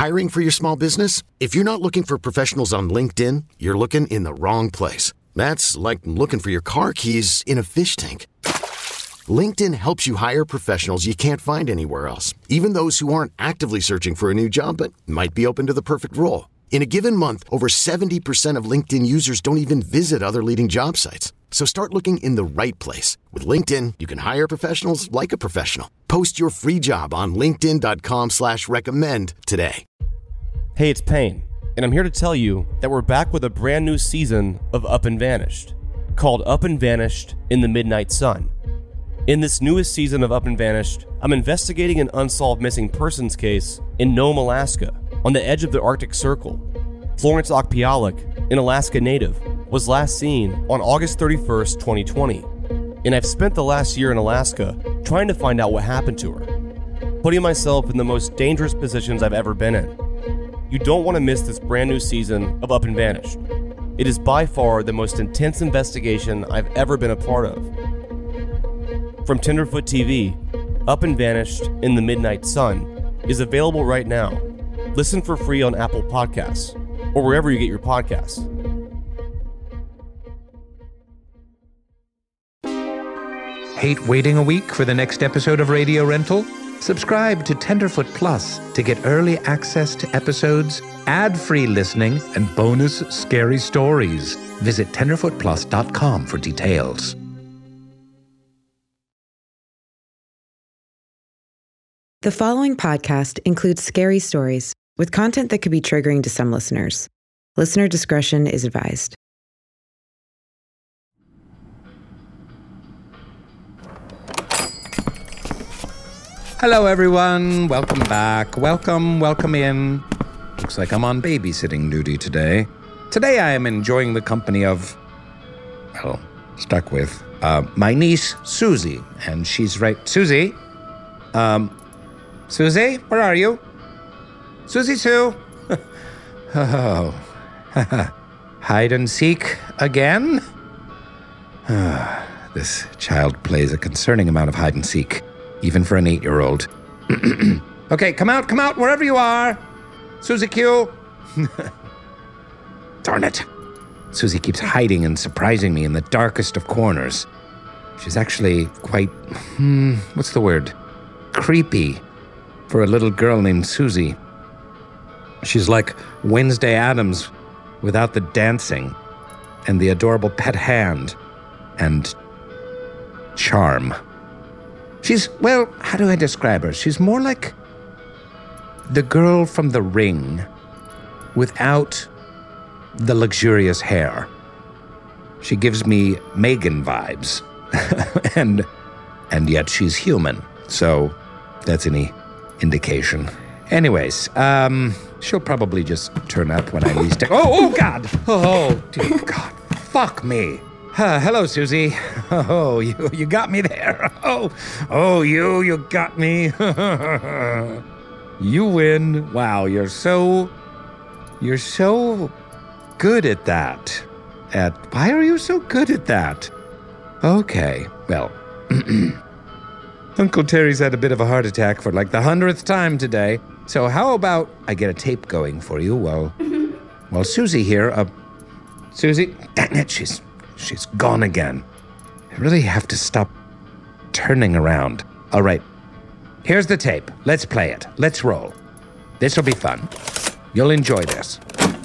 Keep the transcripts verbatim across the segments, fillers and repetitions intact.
Hiring for your small business? If you're not looking for professionals on LinkedIn, you're looking in the wrong place. That's like looking for your car keys in a fish tank. LinkedIn helps you hire professionals you can't find anywhere else, even those who aren't actively searching for a new job but might be open to the perfect role. In a given month, over seventy percent of LinkedIn users don't even visit other leading job sites. So start looking in the right place. With LinkedIn, you can hire professionals like a professional. Post your free job on linkedin dot com slash recommend today. Hey, it's Payne, and I'm here to tell you that we're back with a brand new season of Up and Vanished, called Up and Vanished in the Midnight Sun. In this newest season of Up and Vanished, I'm investigating an unsolved missing persons case in Nome, Alaska, on the edge of the Arctic Circle. Florence Okpialek, an Alaska native, was last seen on August thirty-first, twenty twenty, and I've spent the last year in Alaska trying to find out what happened to her, putting myself in the most dangerous positions I've ever been in. You don't want to miss this brand new season of Up and Vanished. It is by far the most intense investigation I've ever been a part of. From Tenderfoot T V, Up and Vanished in the Midnight Sun is available right now. Listen for free on Apple Podcasts or wherever you get your podcasts. Hate waiting a week for the next episode of Radio Rental? Subscribe to Tenderfoot Plus to get early access to episodes, ad-free listening, and bonus scary stories. Visit tenderfoot plus dot com for details. The following podcast includes scary stories with content that could be triggering to some listeners. Listener discretion is advised. Hello, everyone. Welcome back. Welcome, welcome in. Looks like I'm on babysitting duty today. Today I am enjoying the company of, well, stuck with, uh, my niece, Susie. And she's right. Susie? Um, Susie, where are you? Susie Sue? Oh, hide and seek again? This child plays a concerning amount of hide and seek, even for an eight-year-old. Okay, come out, come out, wherever you are. Susie Q. Darn it. Susie keeps hiding and surprising me in the darkest of corners. She's actually quite, hmm, what's the word? Creepy for a little girl named Susie. She's like Wednesday Addams without the dancing and the adorable pet hand and charm. She's, well, how do I describe her? She's more like the girl from The Ring without the luxurious hair. She gives me Megan vibes. and and yet she's human. So that's any indication. Anyways, um, she'll probably just turn up when I least... Oh, oh, God! Oh, dear God. Fuck me. Uh, hello, Susie. Oh, you you got me there. Oh, oh, you, you got me. You win. Wow, you're so... You're so good at that. At... Why are you so good at that? Okay, well... Uncle Terry's had a bit of a heart attack for like the hundredth time today. So how about I get a tape going for you while... while Susie here... Uh, Susie... Dang it, she's... She's gone again. I really have to stop turning around. All right. Here's the tape. Let's play it. Let's roll. This will be fun. You'll enjoy this.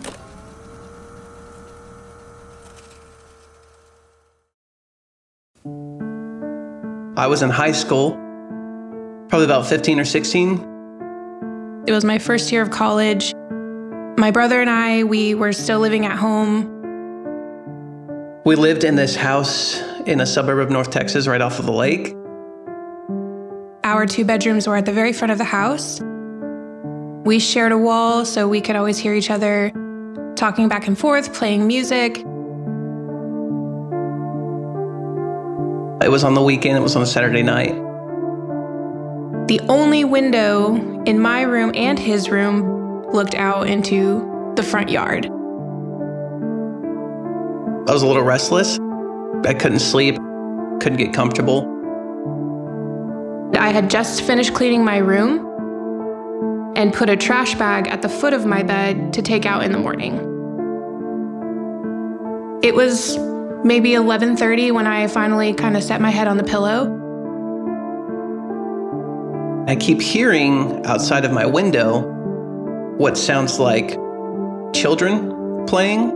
I was in high school, probably about fifteen or sixteen. It was my first year of college. My brother and I, we were still living at home. We lived in this house in a suburb of North Texas right off of the lake. Our two bedrooms were at the very front of the house. We shared a wall so we could always hear each other talking back and forth, playing music. It was on the weekend, it was on a Saturday night. The only window in my room and his room looked out into the front yard. I was a little restless. I couldn't sleep, couldn't get comfortable. I had just finished cleaning my room, and put a trash bag at the foot of my bed to take out in the morning. It was maybe eleven thirty when I finally kind of set my head on the pillow. I keep hearing outside of my window what sounds like children playing.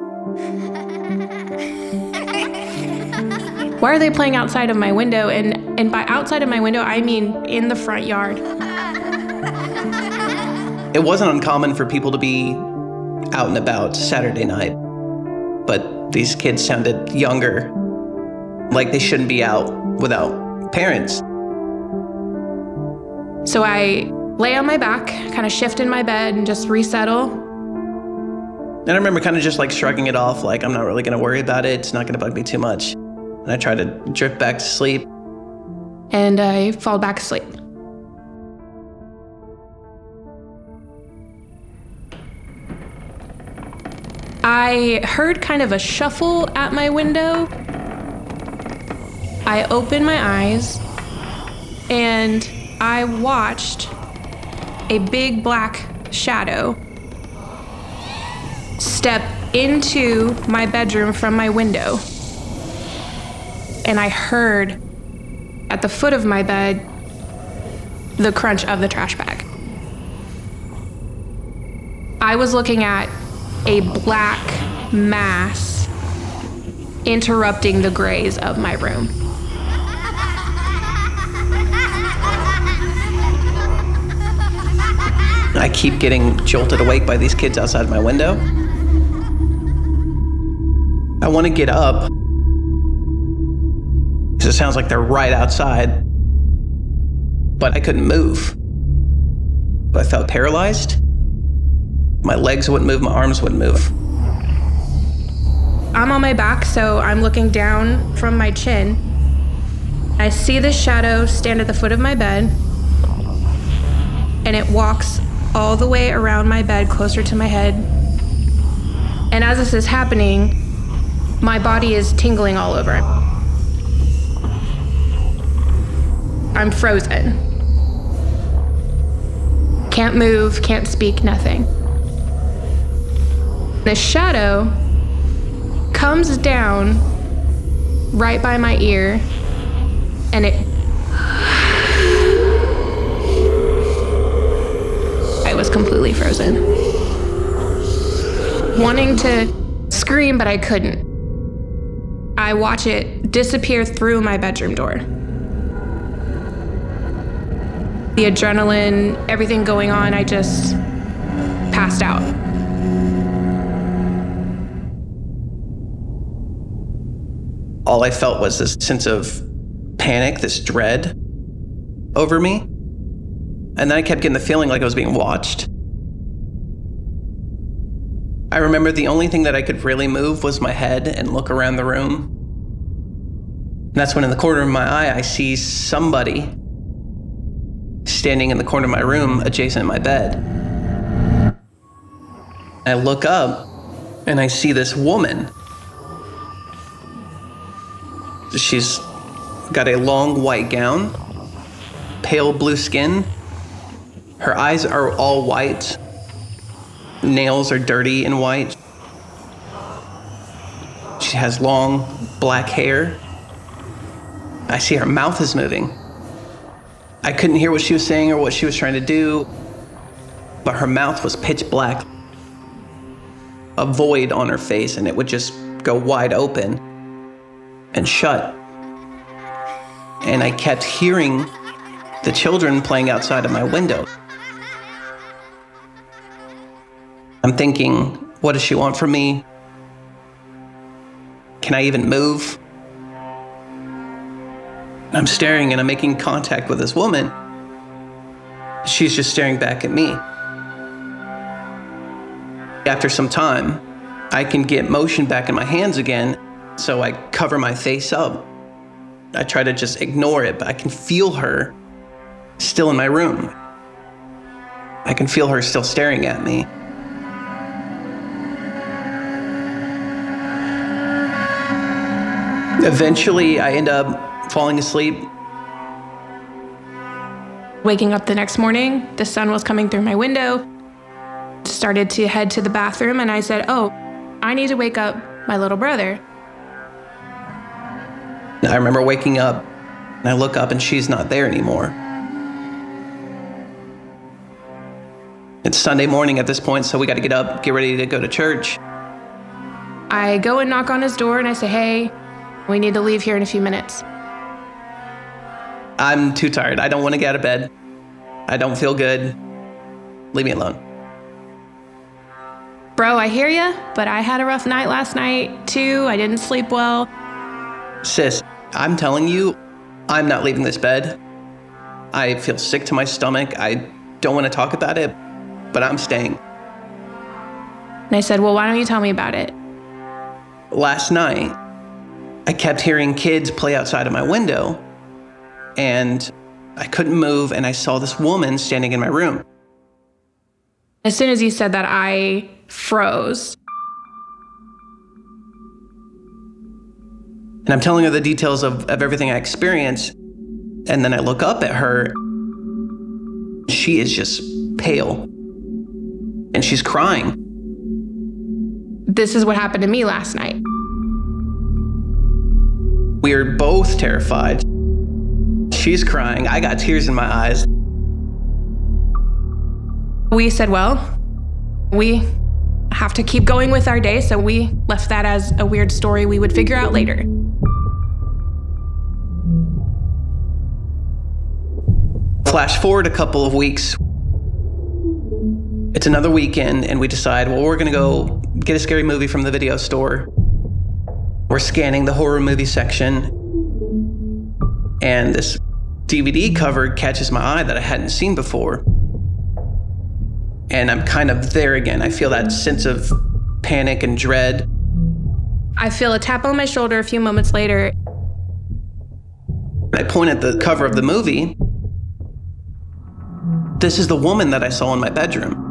Why are they playing outside of my window? And, and by outside of my window, I mean in the front yard. It wasn't uncommon for people to be out and about Saturday night, but these kids sounded younger, like they shouldn't be out without parents. So I lay on my back, kind of shift in my bed and just resettle. And I remember kind of just like shrugging it off, like I'm not really gonna worry about it, it's not gonna bug me too much. And I try to drift back to sleep. And I fall back asleep. I heard kind of a shuffle at my window. I opened my eyes and I watched a big black shadow step into my bedroom from my window. And I heard at the foot of my bed the crunch of the trash bag. I was looking at a black mass interrupting the grays of my room. I keep getting jolted awake by these kids outside my window. I want to get up, because it sounds like they're right outside, but I couldn't move. I felt paralyzed. My legs wouldn't move, my arms wouldn't move. I'm on my back, so I'm looking down from my chin. I see this shadow stand at the foot of my bed, and it walks all the way around my bed, closer to my head. And as this is happening, my body is tingling all over. I'm frozen. Can't move, can't speak, nothing. The shadow comes down right by my ear, and it... I was completely frozen. Wanting to scream, but I couldn't. I watch it disappear through my bedroom door. The adrenaline, everything going on, I just passed out. All I felt was this sense of panic, this dread over me. And then I kept getting the feeling like I was being watched. I remember the only thing that I could really move was my head and look around the room. And that's when in the corner of my eye, I see somebody standing in the corner of my room adjacent to my bed. I look up and I see this woman. She's got a long white gown, pale blue skin. Her eyes are all white. Nails are dirty and white. She has long black hair. I see her mouth is moving. I couldn't hear what she was saying or what she was trying to do, but her mouth was pitch black. A void on her face, and it would just go wide open and shut. And I kept hearing the children playing outside of my window. I'm thinking, what does she want from me? Can I even move? I'm staring and I'm making contact with this woman. She's just staring back at me. After some time, I can get motion back in my hands again, so I cover my face up. I try to just ignore it, but I can feel her still in my room. I can feel her still staring at me. Eventually, I end up falling asleep. Waking up the next morning, the sun was coming through my window. Started to head to the bathroom, and I said, oh, I need to wake up my little brother. I remember waking up, and I look up, and she's not there anymore. It's Sunday morning at this point, so we got to get up, get ready to go to church. I go and knock on his door, and I say, hey, we need to leave here in a few minutes. I'm too tired. I don't want to get out of bed. I don't feel good. Leave me alone. Bro, I hear you, but I had a rough night last night, too. I didn't sleep well. Sis, I'm telling you, I'm not leaving this bed. I feel sick to my stomach. I don't want to talk about it, but I'm staying. And I said, well, why don't you tell me about it? Last night, I kept hearing kids play outside of my window, and I couldn't move, and I saw this woman standing in my room. As soon as you said that, I froze. And I'm telling her the details of, of everything I experienced, and then I look up at her. She is just pale, and she's crying. This is what happened to me last night. We're both terrified. She's crying. I got tears in my eyes. We said, well, we have to keep going with our day, so we left that as a weird story we would figure out later. Flash forward a couple of weeks. It's another weekend, and we decide, well, we're gonna go get a scary movie from the video store. We're scanning the horror movie section, and this D V D cover catches my eye that I hadn't seen before. And I'm kind of there again. I feel that sense of panic and dread. I feel a tap on my shoulder a few moments later. I point at the cover of the movie. This is the woman that I saw in my bedroom.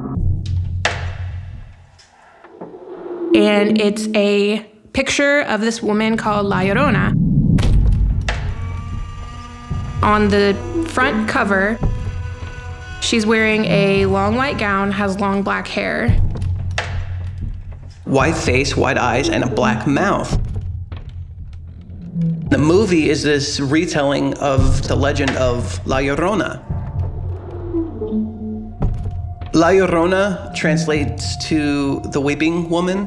And it's a picture of this woman called La Llorona. On the front cover, she's wearing a long white gown, has long black hair. White face, white eyes, and a black mouth. The movie is this retelling of the legend of La Llorona. La Llorona translates to the weeping woman.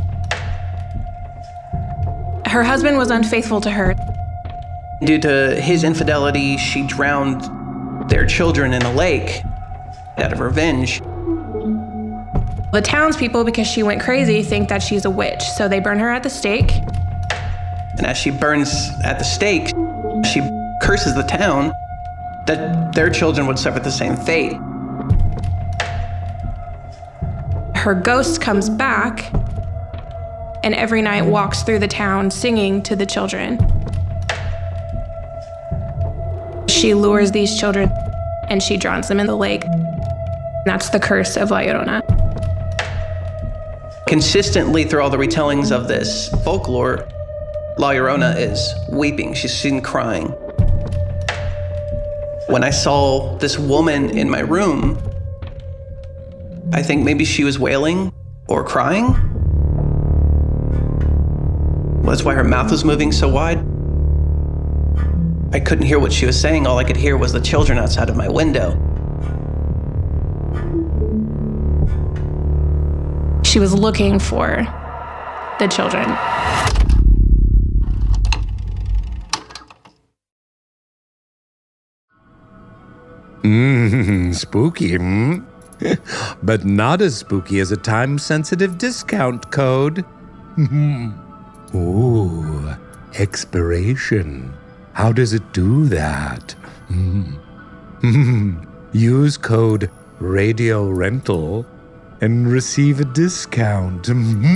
Her husband was unfaithful to her. Due to his infidelity, she drowned their children in a lake out of revenge. The townspeople, because she went crazy, think that she's a witch, so they burn her at the stake. And as she burns at the stake, she curses the town that their children would suffer the same fate. Her ghost comes back and every night walks through the town singing to the children. She lures these children and she drowns them in the lake. That's the curse of La Llorona. Consistently through all the retellings of this folklore, La Llorona is weeping. She's seen crying. When I saw this woman in my room, I think maybe she was wailing or crying. Well, that's why her mouth was moving so wide. I couldn't hear what she was saying. All I could hear was the children outside of my window. She was looking for the children. Mmm, spooky, hmm? But not as spooky as a time-sensitive discount code. Ooh, expiration. How does it do that? Mm. Use code Radio Rental and receive a discount.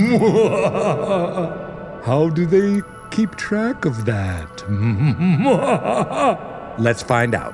How do they keep track of that? Let's find out.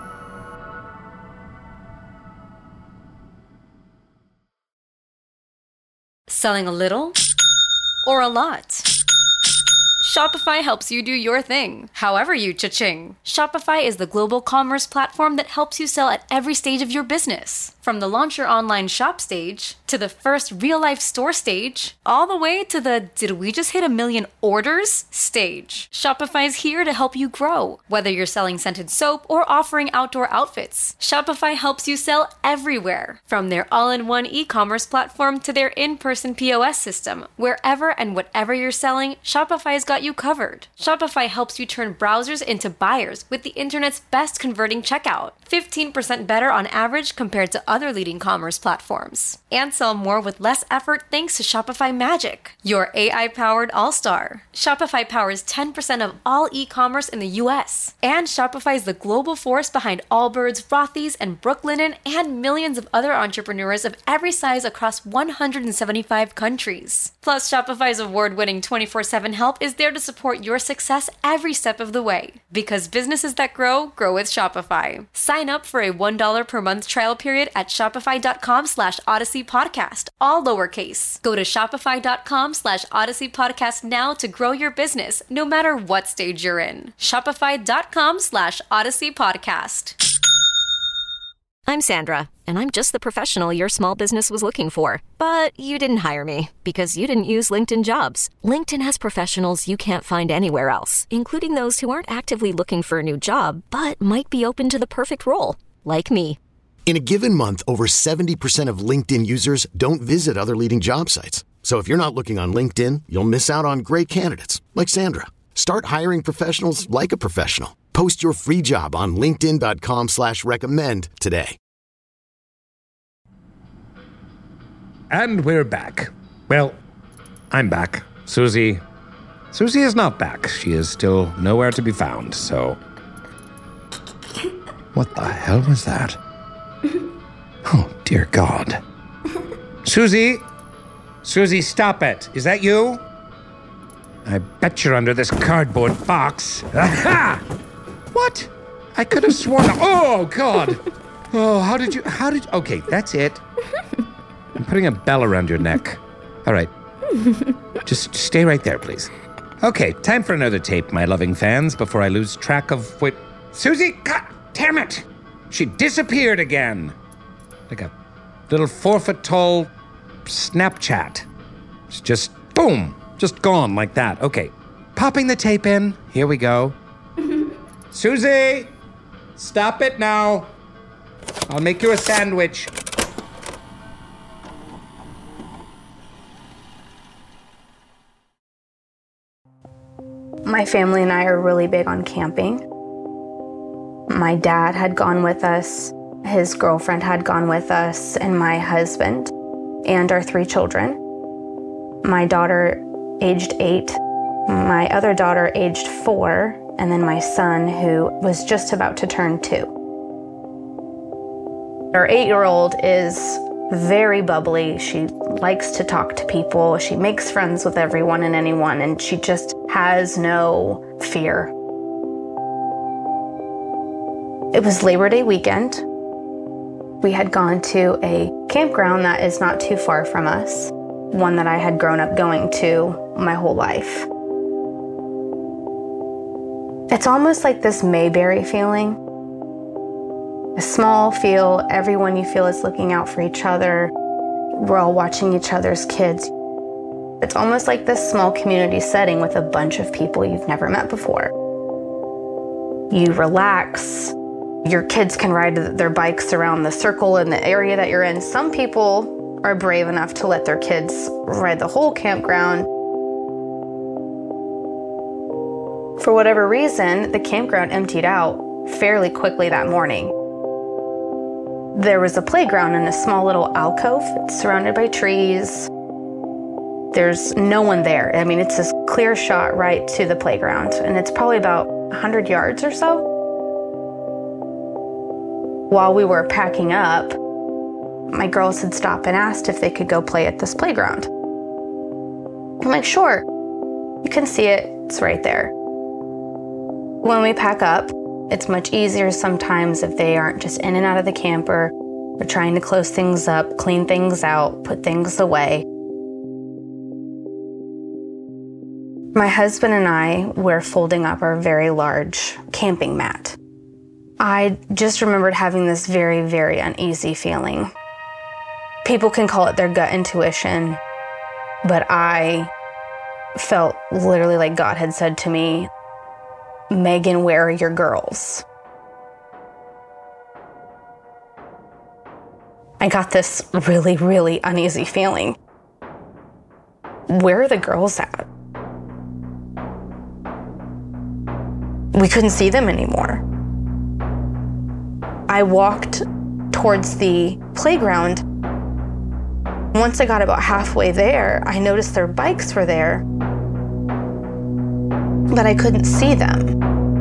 Selling a little or a lot? Shopify helps you do your thing, however you cha-ching. Shopify is the global commerce platform that helps you sell at every stage of your business. From the launch your online shop stage, to the first real-life store stage, all the way to the did we just hit a million orders stage. Shopify's here to help you grow. Whether you're selling scented soap or offering outdoor outfits, Shopify helps you sell everywhere. From their all-in-one e-commerce platform to their in-person P O S system, wherever and whatever you're selling, Shopify's got you covered. Shopify helps you turn browsers into buyers with the internet's best converting checkout, fifteen percent better on average compared to other leading commerce platforms. And sell more with less effort thanks to Shopify Magic, your A I-powered all-star. Shopify powers ten percent of all e-commerce in the U S. And Shopify is the global force behind Allbirds, Rothy's, and Brooklinen, and millions of other entrepreneurs of every size across one hundred seventy-five countries. Plus, Shopify's award-winning twenty-four seven help is there to support your success every step of the way. Because businesses that grow, grow with Shopify. Sign up for a one dollar per month trial period at shopify.com slash Odyssey Podcast, all lowercase. Go to shopify.com slash Odyssey Podcast now to grow your business, no matter what stage you're in. Shopify.com slash Odyssey Podcast. I'm Sandra, and I'm just the professional your small business was looking for. But you didn't hire me because you didn't use LinkedIn Jobs. LinkedIn has professionals you can't find anywhere else, including those who aren't actively looking for a new job, but might be open to the perfect role, like me. In a given month, over seventy percent of LinkedIn users don't visit other leading job sites. So if you're not looking on LinkedIn, you'll miss out on great candidates like Sandra. Start hiring professionals like a professional. Post your free job on linkedin.com slash recommend today. And we're back. Well, I'm back. Susie. Susie is not back. She is still nowhere to be found, so... What the hell was that? Oh, dear God. Susie? Susie, stop it. Is that you? I bet you're under this cardboard box. Aha! What? I could have sworn... Oh, God. Oh, how did you... How did... Okay, that's it. I'm putting a bell around your neck. All right. Just stay right there, please. Okay, time for another tape, my loving fans, before I lose track of what... Susie! God damn it! She disappeared again. Like a little four-foot-tall Snapchat. It's just, boom, just gone like that. Okay, popping the tape in. Here we go. Susie! Stop it now. I'll make you a sandwich. My family and I are really big on camping. My dad had gone with us, his girlfriend had gone with us, and my husband, and our three children. My daughter, aged eight, my other daughter, aged four, and then my son, who was just about to turn two. Our eight-year-old is very bubbly. She likes to talk to people. She makes friends with everyone and anyone, and she just has no fear. It was Labor Day weekend. We had gone to a campground that is not too far from us, one that I had grown up going to my whole life. It's almost like this Mayberry feeling. A small feel, everyone you feel is looking out for each other. We're all watching each other's kids. It's almost like this small community setting with a bunch of people you've never met before. You relax. Your kids can ride their bikes around the circle in the area that you're in. Some people are brave enough to let their kids ride the whole campground. For whatever reason, the campground emptied out fairly quickly that morning. There was a playground in a small little alcove. It's surrounded by trees. There's no one there. I mean, it's this clear shot right to the playground, and it's probably about one hundred yards or so. While we were packing up, my girls had stopped and asked if they could go play at this playground. I'm like, sure, you can see it, it's right there. When we pack up, it's much easier sometimes if they aren't just in and out of the camper. We're trying to close things up, clean things out, put things away. My husband and I were folding up our very large camping mat. I just remembered having this very, very uneasy feeling. People can call it their gut intuition, but I felt literally like God had said to me, Megan, where are your girls? I got this really, really uneasy feeling. Where are the girls at? We couldn't see them anymore. I walked towards the playground. Once I got about halfway there, I noticed their bikes were there, but I couldn't see them.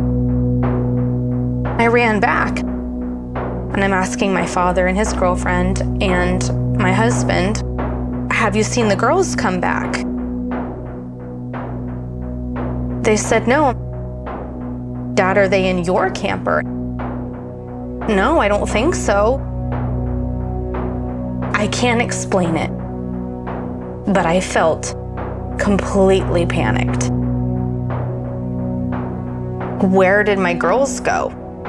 I ran back, and I'm asking my father and his girlfriend and my husband, have you seen the girls come back? They said, no. Dad, are they in your camper? No, I don't think so. I can't explain it, but I felt completely panicked. Where did my girls go?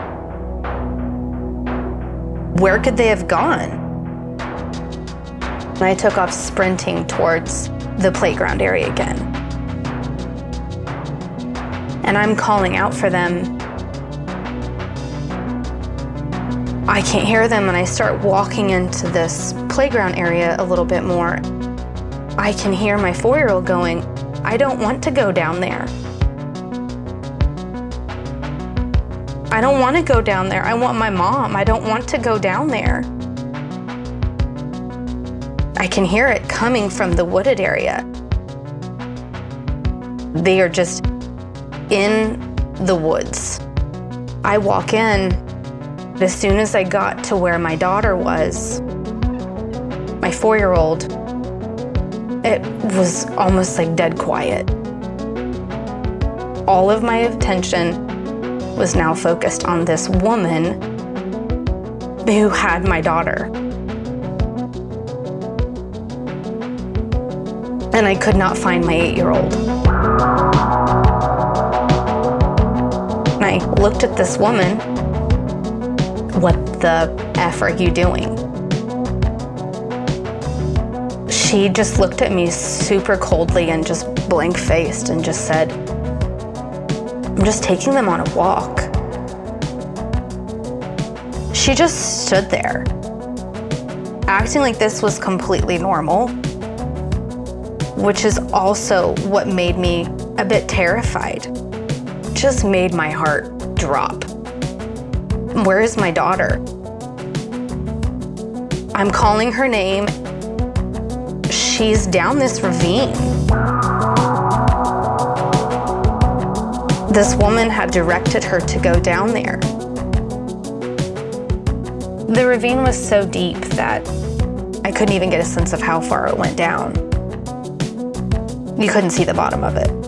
Where could they have gone? And I took off sprinting towards the playground area again. And I'm calling out for them. I can't hear them, and I start walking into this playground area a little bit more. I can hear my four-year-old going, I don't want to go down there. I don't want to go down there. I want my mom. I don't want to go down there. I can hear it coming from the wooded area. They are just in the woods. I walk in. As soon as I got to where my daughter was, my four-year-old, it was almost like dead quiet. All of my attention was now focused on this woman who had my daughter. And I could not find my eight-year-old. And I looked at this woman. What the F are you doing? She just looked at me super coldly and just blank-faced and just said, I'm just taking them on a walk. She just stood there, acting like this was completely normal, which is also what made me a bit terrified. Just made my heart drop. Where is my daughter? I'm calling her name. She's down this ravine. This woman had directed her to go down there. The ravine was so deep that I couldn't even get a sense of how far it went down. You couldn't see the bottom of it.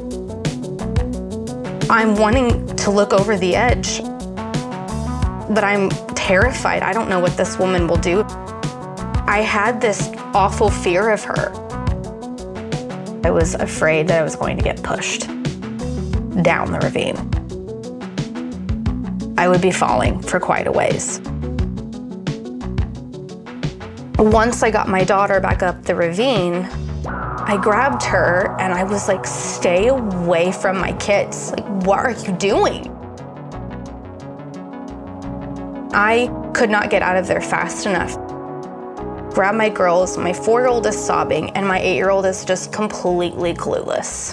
I'm wanting to look over the edge, but I'm terrified. I don't know what this woman will do. I had this awful fear of her. I was afraid that I was going to get pushed down the ravine. I would be falling for quite a ways. Once I got my daughter back up the ravine, I grabbed her and I was like, stay away from my kids. Like, what are you doing? I could not get out of there fast enough. Grab my girls, my four-year-old is sobbing, and my eight-year-old is just completely clueless.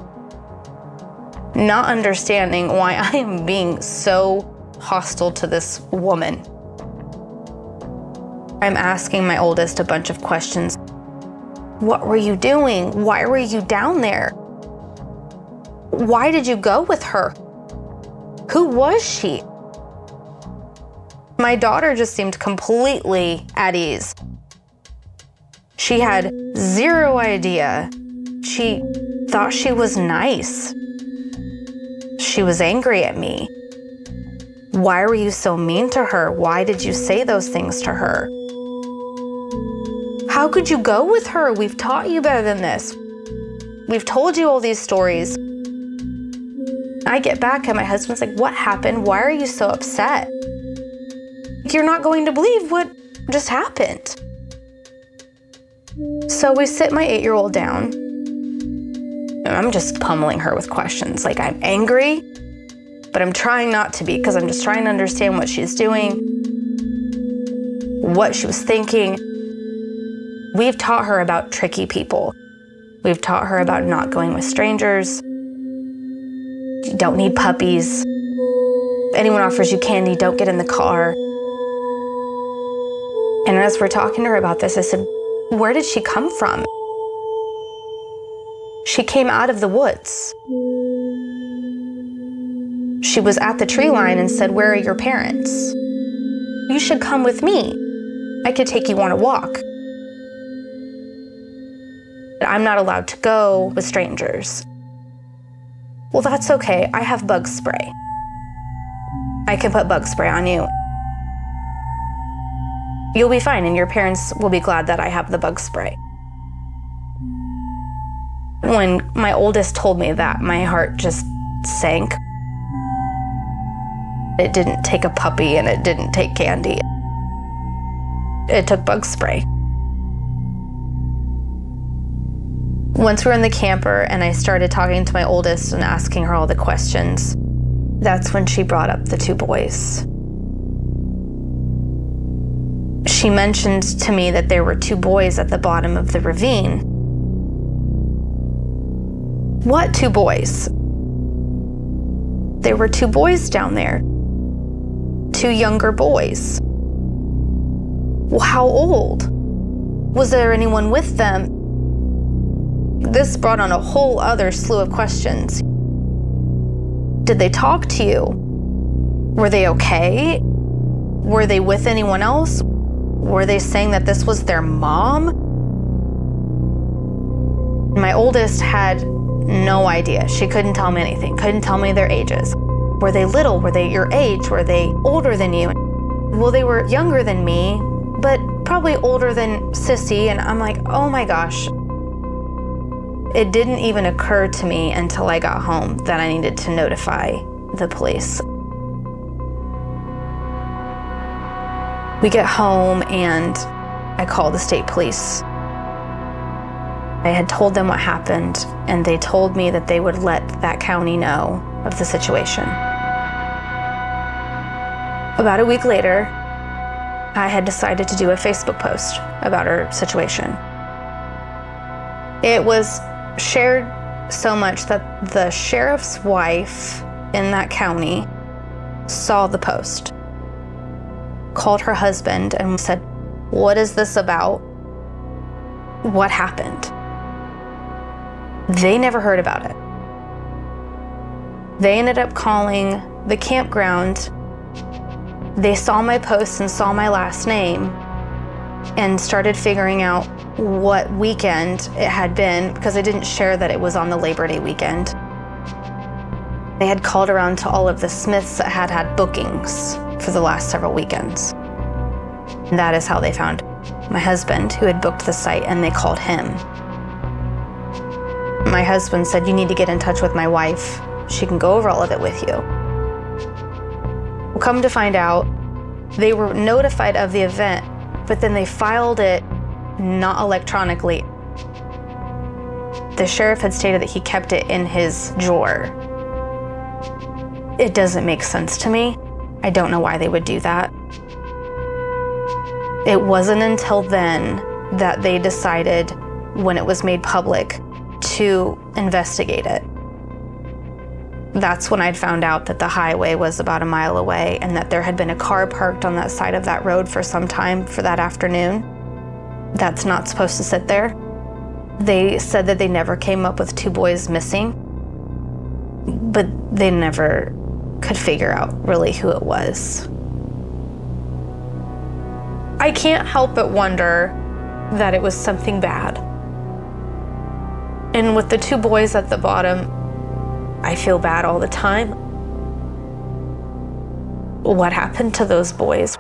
Not understanding why I am being so hostile to this woman. I'm asking my oldest a bunch of questions. What were you doing? Why were you down there? Why did you go with her? Who was she? My daughter just seemed completely at ease. She had zero idea. She thought she was nice. She was angry at me. Why were you so mean to her? Why did you say those things to her? How could you go with her? We've taught you better than this. We've told you all these stories. I get back and my husband's like, what happened? Why are you so upset? You're not going to believe what just happened. So we sit my eight-year-old down, and I'm just pummeling her with questions. Like, I'm angry, but I'm trying not to be because I'm just trying to understand what she's doing, what she was thinking. We've taught her about tricky people. We've taught her about not going with strangers. You don't need puppies. If anyone offers you candy, don't get in the car. And as we're talking to her about this, I said, where did she come from? She came out of the woods. She was at the tree line and said, where are your parents? You should come with me. I could take you on a walk. I'm not allowed to go with strangers. Well, that's okay. I have bug spray. I can put bug spray on you. You'll be fine, and your parents will be glad that I have the bug spray. When my oldest told me that, my heart just sank. It didn't take a puppy and it didn't take candy. It took bug spray. Once we were in the camper and I started talking to my oldest and asking her all the questions, that's when she brought up the two boys. She mentioned to me that there were two boys at the bottom of the ravine. What two boys? There were two boys down there. Two younger boys. Well, how old? Was there anyone with them? This brought on a whole other slew of questions. Did they talk to you? Were they okay? Were they with anyone else? Were they saying that this was their mom? My oldest had no idea. She couldn't tell me anything, couldn't tell me their ages. Were they little? Were they your age? Were they older than you? Well, they were younger than me, but probably older than Sissy. And I'm like, oh my gosh. It didn't even occur to me until I got home that I needed to notify the police. We get home and I call the state police. I had told them what happened, and they told me that they would let that county know of the situation. About a week later, I had decided to do a Facebook post about our situation. It was shared so much that the sheriff's wife in that county saw the post, called her husband and said, "What is this about? What happened?" They never heard about it. They ended up calling the campground. They saw my post and saw my last name and started figuring out what weekend it had been, because I didn't share that it was on the Labor Day weekend. They had called around to all of the Smiths that had had bookings for the last several weekends. And that is how they found my husband, who had booked the site, and they called him. My husband said, "You need to get in touch with my wife. She can go over all of it with you." Well, come to find out, they were notified of the event, but then they filed it not electronically. The sheriff had stated that he kept it in his drawer. It doesn't make sense to me. I don't know why they would do that. It wasn't until then that they decided, when it was made public, to investigate it. That's when I'd found out that the highway was about a mile away and that there had been a car parked on that side of that road for some time for that afternoon. That's not supposed to sit there. They said that they never came up with two boys missing, but they never could figure out really who it was. I can't help but wonder that it was something bad. And with the two boys at the bottom, I feel bad all the time. What happened to those boys?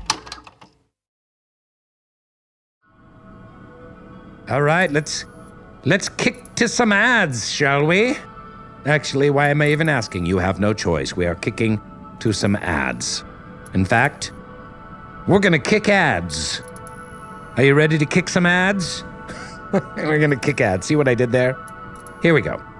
All right, let's let's kick to some ads, shall we? Actually, why am I even asking? You have no choice. We are kicking to some ads. In fact, we're gonna kick ads. Are you ready to kick some ads? We're gonna kick ads. See what I did there? Here we go.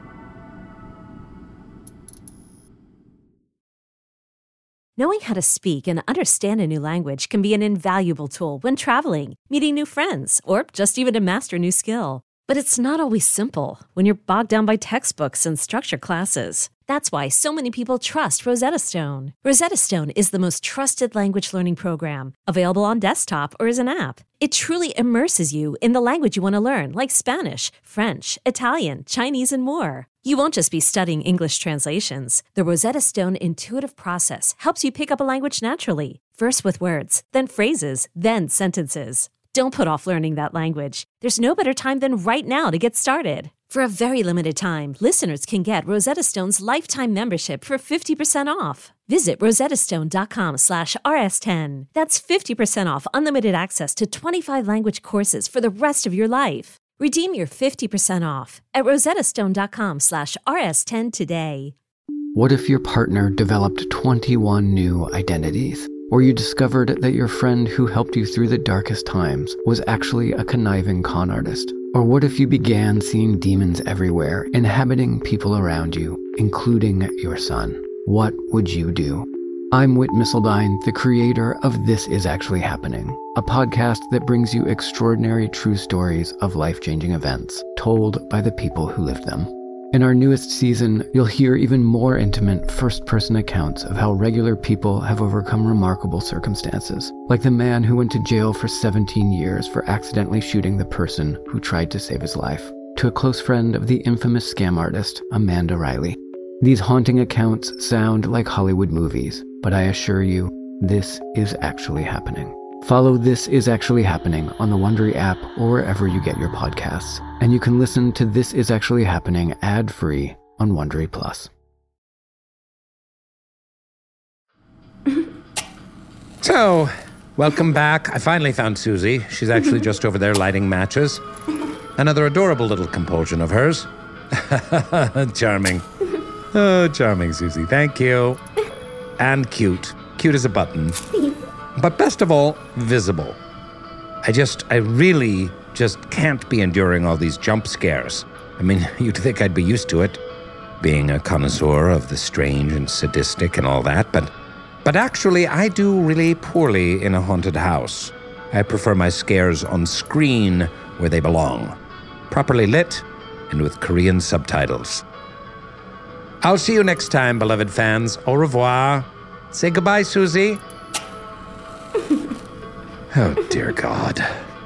Knowing how to speak and understand a new language can be an invaluable tool when traveling, meeting new friends, or just even to master a new skill. But it's not always simple when you're bogged down by textbooks and structured classes. That's why so many people trust Rosetta Stone. Rosetta Stone is the most trusted language learning program, available on desktop or as an app. It truly immerses you in the language you want to learn, like Spanish, French, Italian, Chinese, and more. You won't just be studying English translations. The Rosetta Stone intuitive process helps you pick up a language naturally, first with words, then phrases, then sentences. Don't put off learning that language. There's no better time than right now to get started. For a very limited time, listeners can get Rosetta Stone's lifetime membership for fifty percent off. Visit rosettastone.com slash rs10. That's fifty percent off unlimited access to twenty-five language courses for the rest of your life. Redeem your fifty percent off at rosettastone.com slash rs10 today. What if your partner developed twenty-one new identities? Or you discovered that your friend who helped you through the darkest times was actually a conniving con artist? Or what if you began seeing demons everywhere, inhabiting people around you, including your son? What would you do? I'm Whit Missildine, the creator of This Is Actually Happening, a podcast that brings you extraordinary true stories of life-changing events told by the people who lived them. In our newest season, you'll hear even more intimate first-person accounts of how regular people have overcome remarkable circumstances, like the man who went to jail for seventeen years for accidentally shooting the person who tried to save his life, to a close friend of the infamous scam artist, Amanda Riley. These haunting accounts sound like Hollywood movies, but I assure you, this is actually happening. Follow This Is Actually Happening on the Wondery app or wherever you get your podcasts. And you can listen to This Is Actually Happening ad-free on Wondery Plus. So, welcome back. I finally found Susie. She's actually just over there lighting matches. Another adorable little compulsion of hers. Charming. Oh, charming, Susie. Thank you. And cute. Cute as a button. But best of all, visible. I just, I really just can't be enduring all these jump scares. I mean, you'd think I'd be used to it, being a connoisseur of the strange and sadistic and all that, but, but actually I do really poorly in a haunted house. I prefer my scares on screen where they belong, properly lit and with Korean subtitles. I'll see you next time, beloved fans. Au revoir. Say goodbye, Susie. Oh, dear God.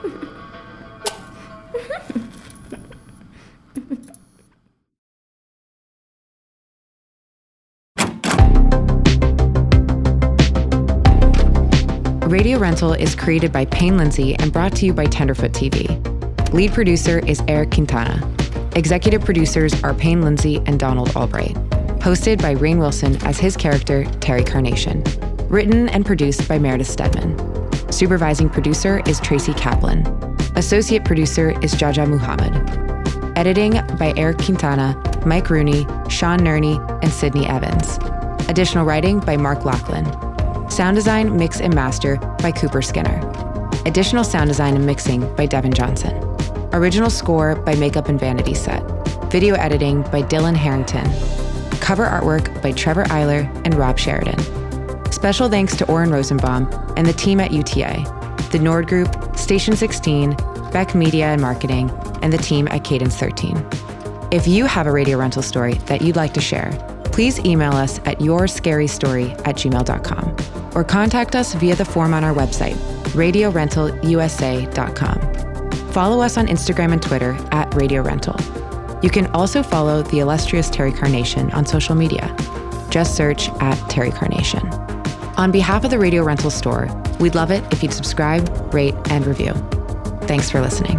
Radio Rental is created by Payne Lindsay and brought to you by Tenderfoot T V. Lead producer is Eric Quintana. Executive producers are Payne Lindsay and Donald Albright. Hosted by Rainn Wilson as his character, Terry Carnation. Written and produced by Meredith Stedman. Supervising producer is Tracy Kaplan. Associate producer is Jaja Muhammad. Editing by Eric Quintana, Mike Rooney, Sean Nerney, and Sydney Evans. Additional writing by Mark Lachlan. Sound design, mix, and master by Cooper Skinner. Additional sound design and mixing by Devin Johnson. Original score by Makeup and Vanity Set. Video editing by Dylan Harrington. Cover artwork by Trevor Eiler and Rob Sheridan. Special thanks to Oren Rosenbaum and the team at U T A, the Nord Group, Station sixteen, Beck Media and Marketing, and the team at Cadence thirteen. If you have a radio rental story that you'd like to share, please email us at yourscarystory at gmail dot com or contact us via the form on our website, radio rental u s a dot com. Follow us on Instagram and Twitter at Radio Rental. You can also follow the illustrious Terry Carnation on social media. Just search at Terry Carnation. On behalf of the Radio Rental store, we'd love it if you'd subscribe, rate, and review. Thanks for listening.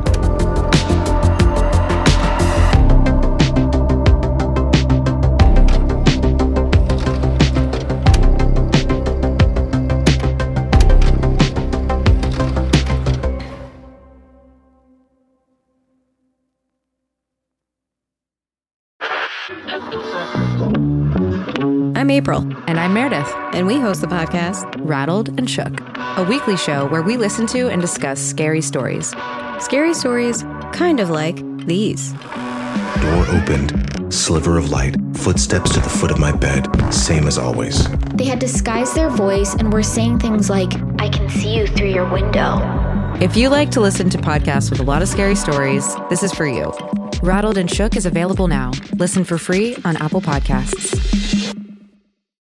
April. And I'm Meredith. And we host the podcast Rattled and Shook, a weekly show where we listen to and discuss scary stories. Scary stories kind of like these. Door opened, sliver of light, footsteps to the foot of my bed, same as always. They had disguised their voice and were saying things like, I can see you through your window. If you like to listen to podcasts with a lot of scary stories, this is for you. Rattled and Shook is available now. Listen for free on Apple Podcasts.